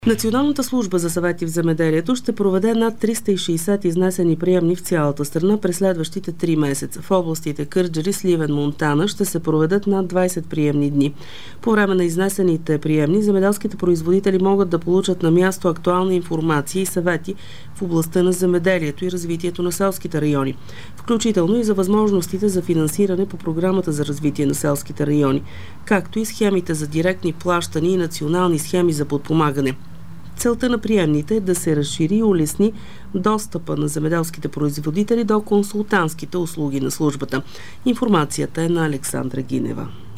Националната служба за съвети в земеделието ще проведе над 360 изнесени приемни в цялата страна през следващите 3 месеца. В областите Кърджали, Сливен, Монтана ще се проведат над 20 приемни дни. По време на изнесените приемни, земеделските производители могат да получат на място актуална информация и съвети в областта на земеделието и развитието на селските райони, включително и за възможностите за финансиране по програмата за развитие на селските райони, както и схемите за директни плащания и национални схеми за подпомагане. Целта на приемните е да се разшири и улесни достъпа на земеделските производители до консултантските услуги на службата. Информацията е на Александра Гинева.